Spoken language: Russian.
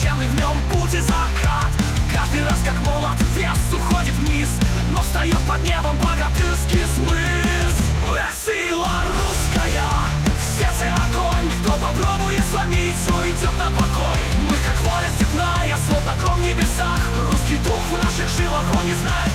священный в нем путь и закат. Каждый раз как молот вес уходит вниз, но встает под небом богатырский смысл. Сила русская, в сердце огонь. Кто попробует сломить, уйдет на покой. Мы как воля степная, словно гром в небесах. Русский дух в наших жилах, он не знает